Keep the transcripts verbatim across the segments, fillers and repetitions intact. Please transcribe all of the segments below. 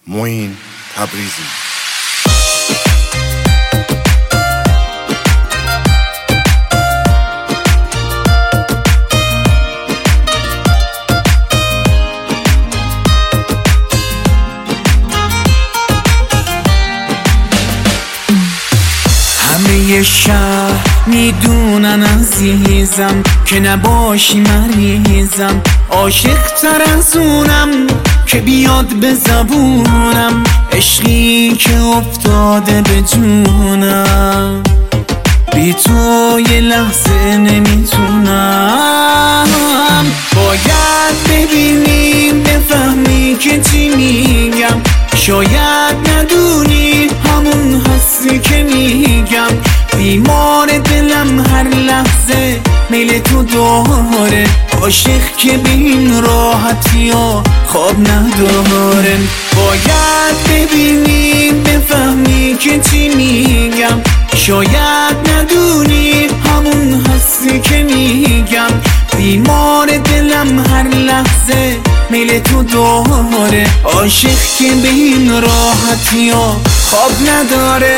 معین تبریزی. همه شهر میدونن عزیزم که نباشی مریضم، عاشق تر از اونم که بیاد به زبونم، عشقی که افتاده به جونم، بی تو یه لحظه نمیتونم. باید ببینی بفهمی که چی میگم، شاید ندونی همون هستی که میگم. بیمار دلم هر لحظه میل تو داره، عاشق که به این راحتی ها خواب نداره. باید ببینی بفهمی که چی میگم، شاید ندونی همون هستی که میگم. بیمار دلم هر لحظه میل تو داره، عاشق که به این راحتی ها خواب نداره.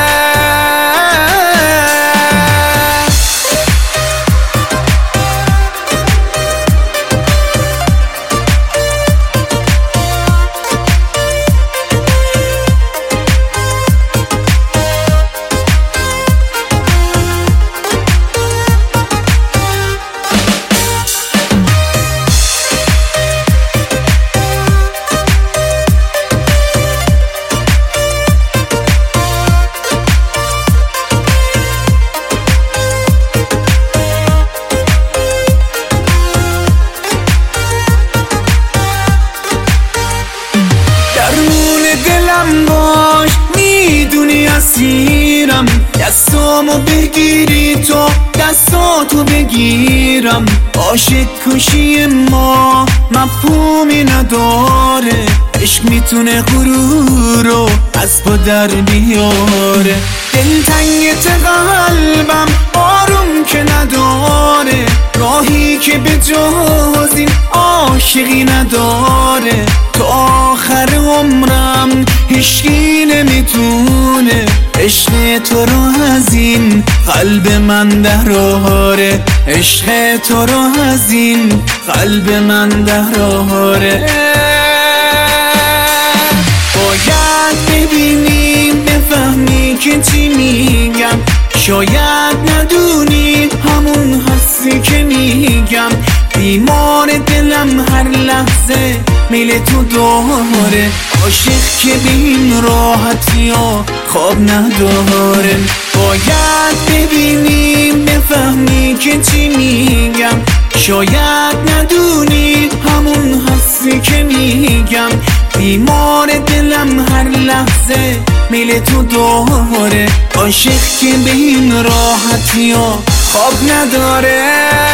باش میدونی اسیرم، دستامو بگیری تو دستاتو بگیرم. عاشق کشی ما مفهومی نداره، عشق میتونه غرور رو از پا در بیاره. دلتنگت قلبم آروم که نداره، راهی که به جز این عاشقی نداره. تا آخر عمرم هیچکی نمیتونه عشق تو رو از این قلب من دراره، عشق تو رو از این قلب من دراره. باید ببینی بفهمی که چی میگم، شاید ندونی همون هستی که میگم. بیمار دلم هر لحظه میل تو داره، عاشق که به این راحتی ها خواب نداره. باید ببینی بفهمی که چی میگم، شاید ندونی همون هستی که میگم. بیمار دلم هر لحظه میل تو داره، عاشق که به این راحتی ها خواب نداره.